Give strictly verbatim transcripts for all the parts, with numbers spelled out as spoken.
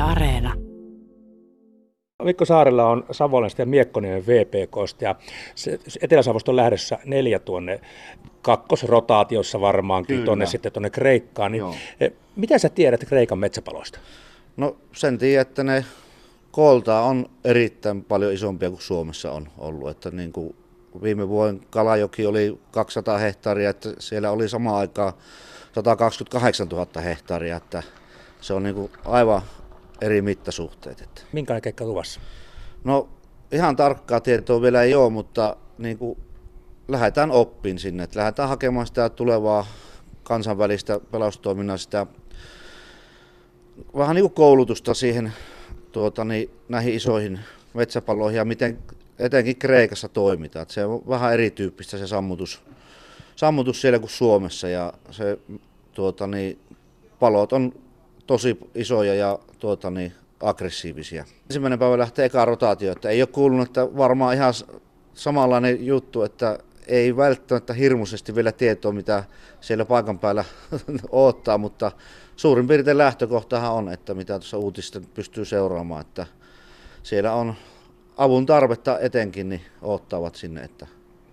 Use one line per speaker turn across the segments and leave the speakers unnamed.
Areena.
Mikko Saarella on Savonlinnasta ja Miekkoniemen V P K:sta ja Etelä-Savosta on lähdössä neljä tuonne kakkosrotaatiossa varmaankin tuonne sitten tuonne Kreikkaan. Niin mitä sä tiedät Kreikan metsäpaloista?
No sen tiedän, että ne kooltaan on erittäin paljon isompia kuin Suomessa on ollut. Että niin kuin viime vuoden Kalajoki oli kaksisataa hehtaaria, että siellä oli samaan aikaan sata kaksikymmentäkahdeksantuhatta hehtaaria, että se on niin kuin aivan eri mittasuhteet. Että.
Minkälainen keikka luvassa?
No ihan tarkkaa tietoa vielä ei ole, mutta niin kuin lähdetään oppiin sinne. Että lähdetään hakemaan sitä tulevaa kansainvälistä pelastustoiminnan sitä vähän niin kuin koulutusta siihen tuota, niin, näihin isoihin metsäpaloihin ja miten etenkin Kreikassa toimitaan. Että se on vähän erityyppistä se sammutus, sammutus siellä kuin Suomessa ja se tuota, niin, palot on tosi isoja ja tuota, niin, aggressiivisia. Ensimmäinen päivä lähtee eka rotaatio, että ei ole kuulunut, että varmaan ihan samanlainen juttu, että ei välttämättä hirmuisesti vielä tietoa, mitä siellä paikan päällä odottaa, mutta suurin piirtein lähtökohtahan on, että mitä tuossa uutista pystyy seuraamaan, että siellä on avun tarvetta etenkin, niin odottavat sinne, että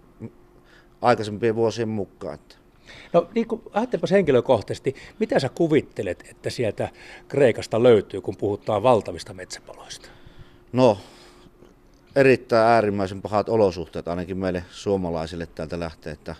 aikaisempien vuosien mukaan. Että.
No niin kuin ajattelepas henkilökohtaisesti, mitä sä kuvittelet, että sieltä Kreikasta löytyy, kun puhutaan valtavista metsäpaloista?
No erittäin äärimmäisen pahat olosuhteet ainakin meille suomalaisille täältä lähtee, että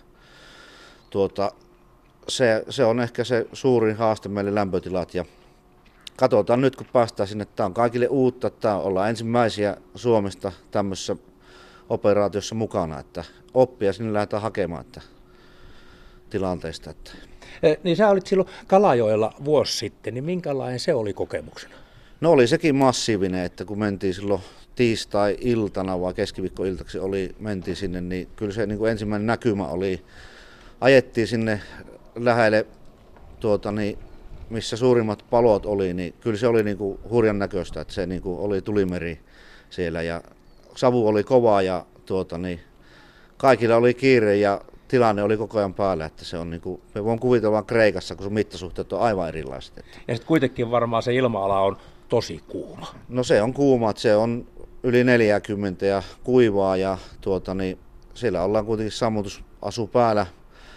tuota, se, se on ehkä se suurin haaste meille lämpötilat ja katsotaan nyt kun päästään sinne, tämä on kaikille uutta, että ollaan ensimmäisiä Suomesta tämmöisessä operaatiossa mukana, että oppia sinne lähdetään hakemaan että tilanteesta. Että.
Eh, niin sä olit silloin Kalajoella vuosi sitten, niin minkälainen se oli kokemuksena?
No oli sekin massiivinen, että kun mentiin silloin tiistai-iltana vai keskiviikkoiltaksi oli, mentiin sinne, niin kyllä se niin kuin ensimmäinen näkymä oli, ajettiin sinne lähelle, tuota, niin, missä suurimmat palot oli, niin kyllä se oli niin kuin hurjan näköistä, että se niin kuin oli tulimeri siellä ja savu oli kova ja tuota, niin, kaikilla oli kiire ja tilanne oli koko ajan päällä, että se on niin kuin, me voin kuvitella vaan Kreikassa, kun sun mittasuhteet on aivan erilaiset. Että.
Ja sitten kuitenkin varmaan se ilma-ala on tosi kuuma.
No se on kuuma, että se on yli neljäkymmentä ja kuivaa ja tuota, niin siellä ollaan kuitenkin sammutusasu päällä.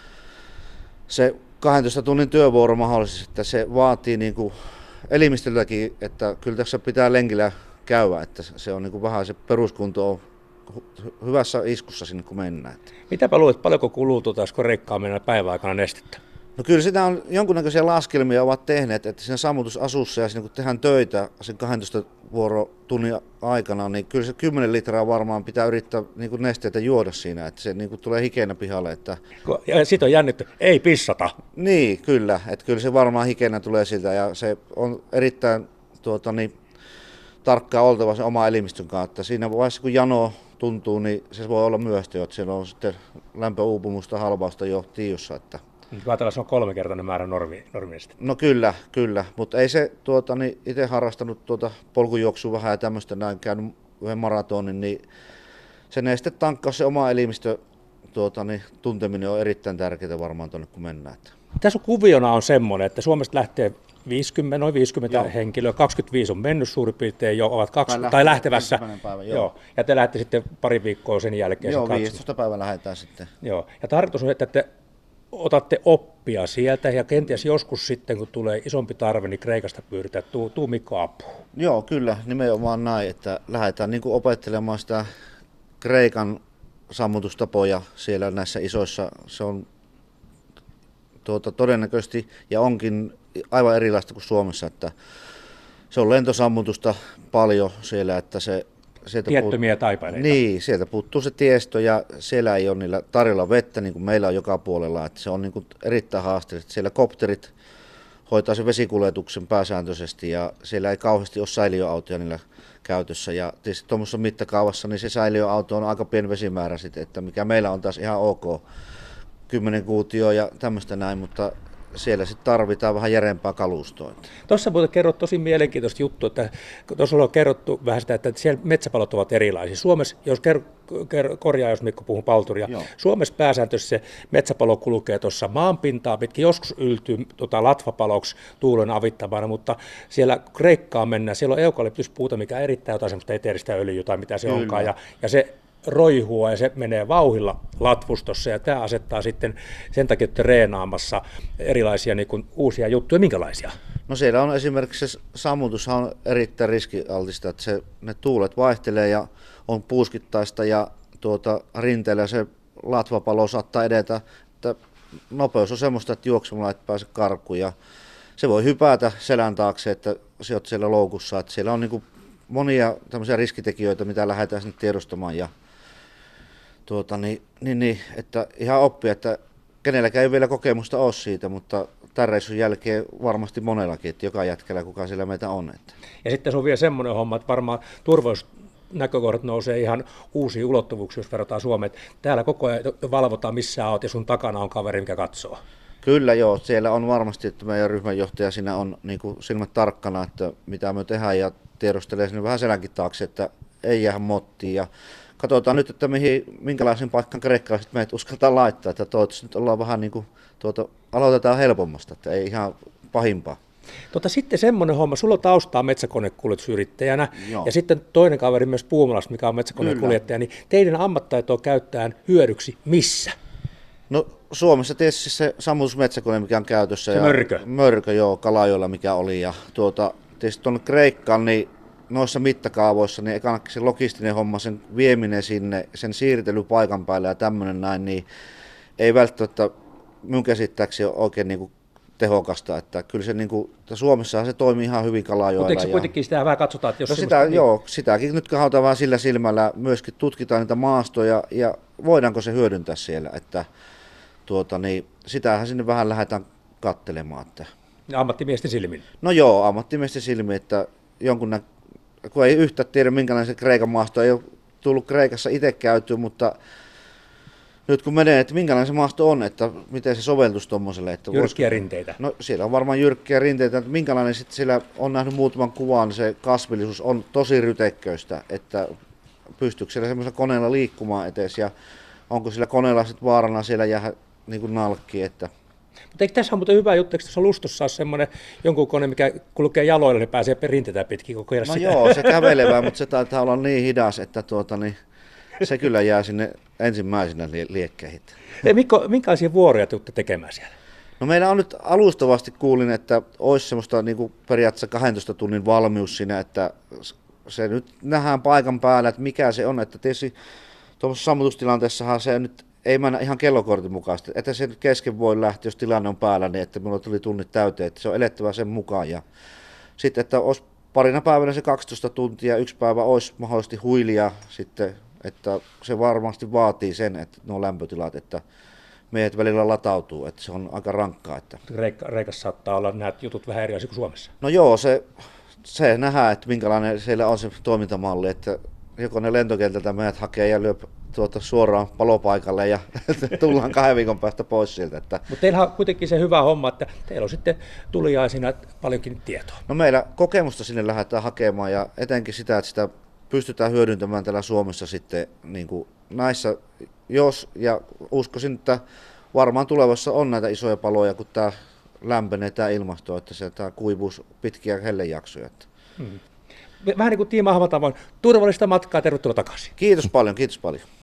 Se kahdentoista tunnin työvuoro mahdollisesti, että se vaatii niin kuin elimistöltäkin, että kyllä tässä pitää lenkillä käydä, että se on niin kuin vähän se peruskunto on hyvässä iskussa sinne kun mennään.
Mitäpä luulet, paljonko kuluu tuota, jos Kreikkaan mennään päivän aikana nestettä?
No kyllä sitä on jonkunnäköisiä laskelmia ovat tehneet, että siinä sammutusasussa ja siinä kun tehdään töitä sen kahdentoista vuorotunnin aikana, niin kyllä se kymmenen litraa varmaan pitää yrittää niin kuin nesteitä juoda siinä, että se niin kuin tulee hikeenä pihalle. Että.
Ja sitten on jännitty, ei pissata.
Niin, kyllä, että kyllä se varmaan hikeenä tulee siltä ja se on erittäin tuota, niin, tarkkaa oltava se oma elimistön kanssa, että siinä vaiheessa kun jano tuntuu, niin se voi olla myöhäistä, että siellä on sitten lämpöuupumusta, halvausta jo tiossa. Että.
Ajatellaan, se on kolmekertainen määrä normi, normista.
No kyllä, kyllä, mutta ei se tuota, niin itse harrastanut tuota polkujuoksua vähän ja tämmöistä näin käynyt yhden maratonin, niin se nestetankkaus, se oma elimistö tuota, niin, tunteminen on erittäin tärkeää varmaan tuonne kun mennään.
Tässä kuviona on semmoinen, että Suomesta lähtee viisikymmentä, noin viisikymmentä
joo.
henkilöä, kaksikymmentäviisi on mennyt suurin piirtein jo, ovat kaksi, tai, tai lähtevässä.
Päivä, joo.
Joo. Ja te lähdette sitten pari viikkoa sen jälkeen.
Joo, viidestoista päivä lähdetään sitten.
Joo, ja tarkoitus on, että te otatte oppia sieltä ja kenties joskus sitten, kun tulee isompi tarve, niin Kreikasta pyydetään, tuu, tuu Mikko apuun.
Joo, kyllä, nimenomaan näin, että lähdetään niin kuin opettelemaan sitä Kreikan sammutustapoja siellä näissä isoissa, se on tuota, todennäköisesti ja onkin aivan erilaista kuin Suomessa, että se on lentosammutusta paljon siellä, että se sieltä
tiettömiä
puut...
taipaleita.
Niin, sieltä puuttuu se tiestö ja siellä ei ole niillä tarjolla vettä niin kuin meillä on joka puolella, että se on niin kuin erittäin haasteellista. Siellä kopterit hoitaa sen vesikuljetuksen pääsääntöisesti ja siellä ei kauheasti ole säiliöautoja niillä käytössä ja tietysti tuommoisessa mittakaavassa niin se säiliöauto on aika pieni vesimäärä sitten, että mikä meillä on taas ihan ok, kymmenen kuutioa ja tämmöistä näin, mutta siellä sitten tarvitaan vähän järempää kalustoa.
Tuossa muuten kerrot tosi mielenkiintoista juttua, että tuossa on kerrottu vähän sitä, että siellä metsäpalot ovat erilaisia. Suomessa, jos ker, ker, korjaa, jos Mikko puhuu palturia, Joo. Suomessa pääsääntöisesti se metsäpalo kulkee tuossa maanpintaa pitkin, joskus yltyy tota, latvapaloksi tuulen avittamana, mutta siellä Kreikkaan mennään, siellä on eukalyptuspuuta, mikä erittää jotain semmoista eteeristä öljyä tai mitä se Kyllä. onkaan, ja, ja se roihua ja se menee vauhilla latvustossa ja tämä asettaa sitten sen takia treenaamassa erilaisia niin kuin, uusia juttuja. Minkälaisia?
No siellä on esimerkiksi se sammutushan on erittäin riskialtista, että se, ne tuulet vaihtelee ja on puuskittaista ja tuota, rinteellä se latvapalo saattaa edetä, että nopeus on semmoista, että juoksemalla et pääse karkuun ja se voi hypätä selän taakse, että se oot siellä loukussa, että siellä on niin kuin monia tämmöisiä riskitekijöitä, mitä lähdetään sinne tiedostamaan ja Tuota, niin, niin, niin, että ihan oppia, että kenelläkään ei vielä kokemusta ole siitä, mutta tämän reissun jälkeen varmasti monellakin, että joka jätkällä kuka siellä meitä on. Että.
Ja sitten se on vielä semmoinen homma, että varmaan turvallisuusnäkökohdat nousee ihan uusia ulottuvuuksia, jos verrataan Suomeen. Täällä koko ajan valvotaan, missä olet ja sun takana on kaveri, mikä katsoo.
Kyllä joo, siellä on varmasti, että meidän ryhmänjohtaja siinä on niin kuin silmät tarkkana, että mitä me tehdään ja tiedostelee sinne vähän selänkin taakse, että ei jää mottiin. Ja katsotaan nyt, että mihin, minkälaisen paikkaan kreikkalaiset meidät uskaltaa laittaa, että toivottavasti nyt ollaan vähän niin kuin, tuota, aloitetaan helpommasta, että ei ihan pahimpaa.
Tota, sitten semmoinen homma, sulla on taustaa metsäkonekuljetusyrittäjänä
Joo.
ja sitten toinen kaveri myös Puumalasta, mikä on metsäkonekuljettaja, niin teidän ammattitaitoa käyttää hyödyksi missä?
No Suomessa tietysti se sammutusmetsäkone, mikä on käytössä.
Se
ja
mörkö?
Mörkö, joo, Kalajoella mikä oli. Ja tuota, tietysti tuonne Kreikkaan, niin noissa mittakaavoissa, niin ekanakin se logistinen homma, sen vieminen sinne, sen siirtely paikan päälle ja tämmöinen näin, niin ei välttämättä minun käsittääkseni ole oikein niin kuin tehokasta. Että kyllä se niin kuin, Suomessahan se toimii ihan hyvin Kalajoella.
Mutta eikö se kuitenkin sitä vähän katsotaan, että jos...
No sitä,
semmoista,
joo, sitäkin nyt katsotaan vähän sillä silmällä, myöskin tutkitaan niitä maastoja ja voidaanko se hyödyntää siellä, että tuota, niin, sitähän sinne vähän lähdetään katselemaan. Että.
Ammattimiesten silmin?
No joo, ammattimiesten silmin, että jonkun nä- kun ei yhtään tiedä minkälainen se Kreikan maasto, ei ole tullut Kreikassa itse käytyä, mutta nyt kun menee, että minkälainen se maasto on, että miten se soveltuisi tuommoiselle. Että
jyrkkiä
voisiko,
rinteitä?
No siellä on varmaan jyrkkiä rinteitä, että minkälainen sitten siellä on nähnyt muutaman kuvan, se kasvillisuus on tosi rytekköistä, että pystyykö siellä semmoisella koneella liikkumaan etes ja onko sillä koneella sitten vaarana siellä jäädä niin kuin nalkkiin, että.
Mutta eikö tässä ole muuten hyvä juttu, eikö tuossa Lustossa ole semmoinen jonkun kone, mikä kulkee jaloilla, niin pääsee rinteitä pitkin koko ajan
No
sitä?
joo, se kävelevää, mutta se taitaa olla niin hidas, että tuota, niin se kyllä jää sinne ensimmäisenä liekkeihin.
Ei, Mikko, minkälaisia vuoroja tuutte tekemään siellä?
No meillä on nyt alustavasti kuulin, että olisi semmoista niin kuin periaatteessa kahdentoista tunnin valmius siinä, että se nyt nähdään paikan päällä, että mikä se on, että tietysti tuollaisessa sammutustilanteessahan se nyt ei mennä ihan kellokortin mukaisesti, että se nyt kesken voi lähteä, jos tilanne on päällä, niin että minulla tuli tunnit täyteen, että se on elettävä sen mukaan. Ja sitten, että olisi parina päivänä se kaksitoista tuntia, yksi päivä olisi mahdollisesti huilia sitten, että se varmasti vaatii sen, että nuo lämpötilat, että meidät välillä latautuu, että se on aika rankkaa. Että.
Reikka, Reikassa saattaa olla nämä jutut vähän erilaisia kuin Suomessa.
No joo, se, se nähdään, että minkälainen siellä on se toimintamalli, että joko ne lentokentältä meidät hakee ja lyö tuota suoraan palopaikalle ja tullaan kahden viikon päästä pois sieltä. Että.
Mutta teillä on kuitenkin se hyvä homma, että teillä on sitten tuliaisina paljonkin tietoa.
No meillä kokemusta sinne lähdetään hakemaan ja etenkin sitä, että sitä pystytään hyödyntämään täällä Suomessa sitten niin kuin näissä, jos ja uskoisin, että varmaan tulevassa on näitä isoja paloja, kun tämä lämpenee tämä ilmasto, että se tämä kuivuus pitkiä hellejaksoja.
Hmm. Vähän niin kuin Tiima Ahvan tavoin, turvallista matkaa, tervetuloa takaisin.
Kiitos paljon, kiitos paljon.